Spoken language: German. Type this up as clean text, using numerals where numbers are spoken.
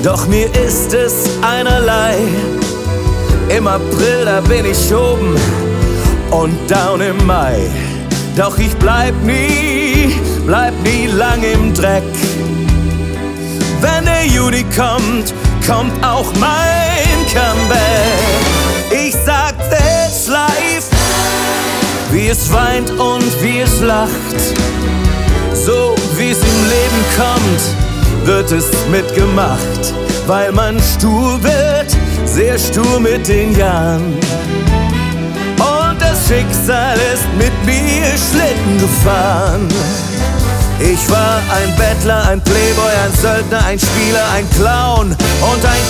Doch mir ist es einerlei. Im April, da bin ich oben und down im Mai. Doch ich bleib nie lang im Dreck. Wenn der Juli kommt, kommt auch mein Comeback. Ich sag, that's life, wie es weint und wie es lacht. So wie es im Leben kommt, wird es mitgemacht. Weil man stur wird, sehr stur mit den Jahren. Und das Schicksal ist mit mir Schlitten gefahren. Ich war ein Bettler, ein Playboy, ein Söldner, ein Spieler, ein Clown und ein